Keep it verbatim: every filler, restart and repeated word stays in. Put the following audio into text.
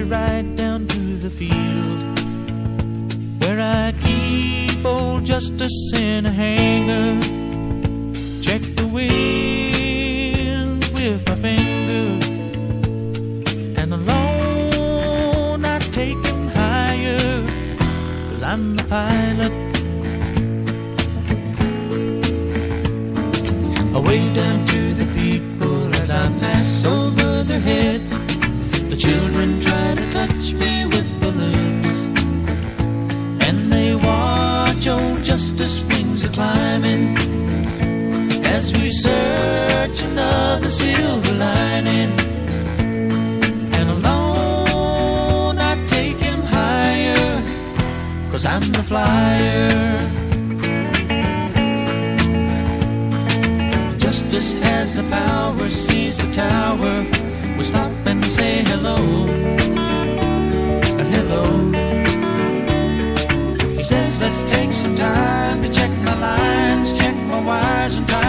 you right down to the field where I keep old Justice in a hanger. Check the winds with my finger, and alone I take him higher, 'cause I'm the pilot. Away down to the people as I pass over their heads. The children try to touch me with balloons, and they watch old Justice wings a-climbing as we search another silver lining. And alone I take him higher, 'cause I'm the flyer. Justice has the power, sees the tower, we stop and say hello, hello. He says let's take some time to check my lines, check my wires and tie